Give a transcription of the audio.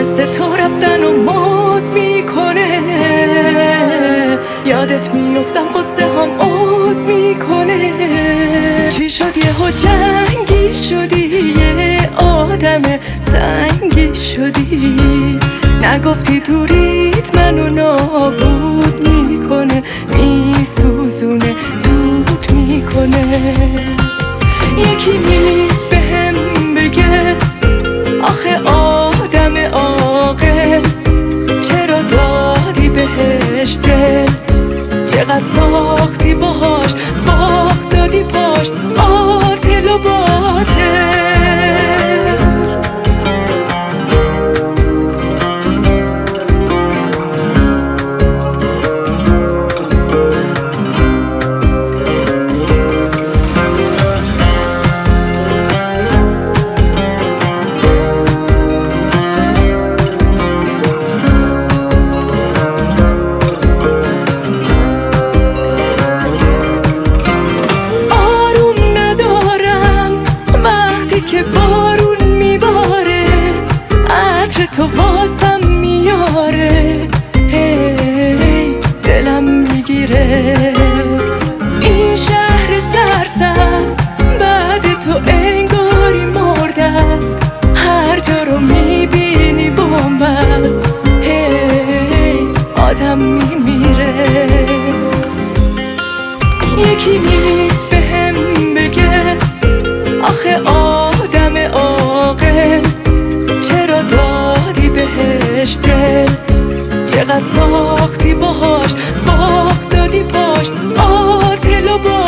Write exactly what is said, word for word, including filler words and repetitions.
مثل تو رفتن و مد میکنه، یادت میفتم قصه هم عود میکنه. چی شد یهو جنگی شدی، یه آدم سنگی شدی، نگفتی تو ریت منو نابود میکنه، میسوزونه دود میکنه. یکی نیست به هم بگه آخه آدم عاقل چرا دادی بهش دل، چقدر ساختی باهاش باخت دادی پاش عاطل و باطل. که بارون میباره عطر تو واسم میاره، هی دلم میگیره. این شهر سرسبز بعد تو انگاری مرده است، هر جا رو میبینی بمب است، هی آدم میمیره. یکی نیست به هم بگه آخه آدم عاقل چرا دادی بهش دل، چقدر ساختی باهاش باخت دادی پاش عاطل و باطل.